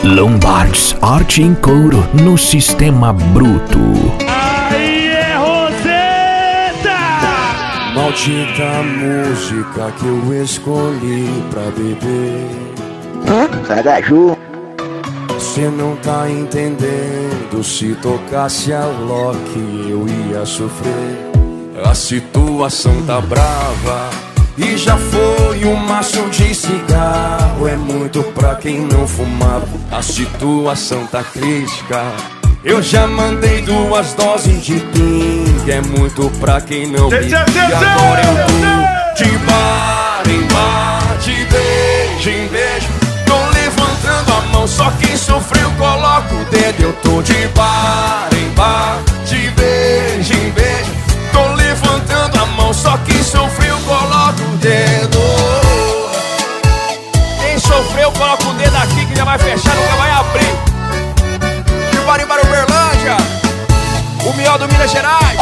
Lombards, arte em couro no sistema bruto. Aí é Roseta! Maldita música que eu escolhi pra beber. Sai da Ju. Cê não tá entendendo, se tocasse a Loki eu ia sofrer. A situação tá brava e já foi um maço de cigarro. É muito pra quem não fumava, a situação tá crítica. Eu já mandei 2 doses de pinga. É muito pra quem não vive. E agora eu tô de bar em bar, de beijo em beijo. Tô levantando a mão, só quem sofreu coloca o dedo. Eu tô de bar em bar, de beijo em beijo. Tô levantando a mão, só quem sofreu coloca o dedo. Quem sofreu, coloca o dedo aqui que já vai fechar, nunca vai abrir. De Barimbara, Uberlândia, o melhor do Minas Gerais.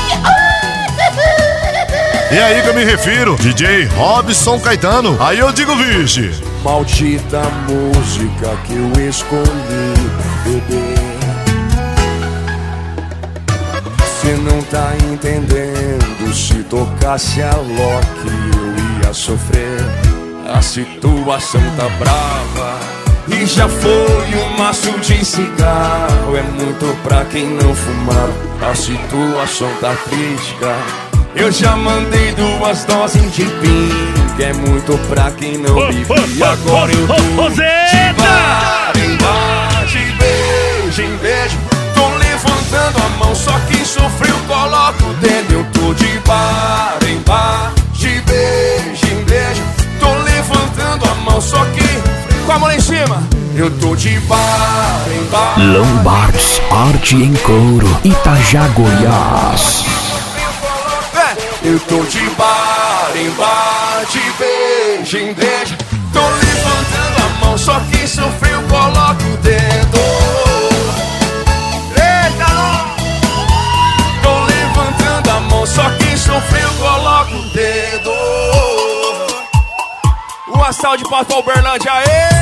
E aí que eu me refiro, DJ Robson Caetano. Aí eu digo, vixe. Maldita música que eu escolhi pra beber. Cê não tá entendendo, se tocasse a Loki eu ia sofrer. A situação tá brava e já foi um maço de cigarro. É muito pra quem não fumava, a situação tá crítica. Eu já mandei 2 doses de pinga. É muito pra quem não vive. E agora eu tô de bar em bar, de beijo em beijo. Tô levantando a mão, só quem sofreu coloca o dedo. Eu tô de bar em bar, de beijo em beijo. Tô levantando a mão, só quem... Com a mão lá em cima. Eu tô de bar em bar. Lombards, arte em couro, Itajá, Goiás. Eu tô de bar em bar, de beijo em beijo. Tô levantando a mão, só quem sofreu coloca o dedo. Eita, não! Tô levantando a mão, só quem sofreu coloca o dedo. Uma salva de palmas pra Uberlândia, aê!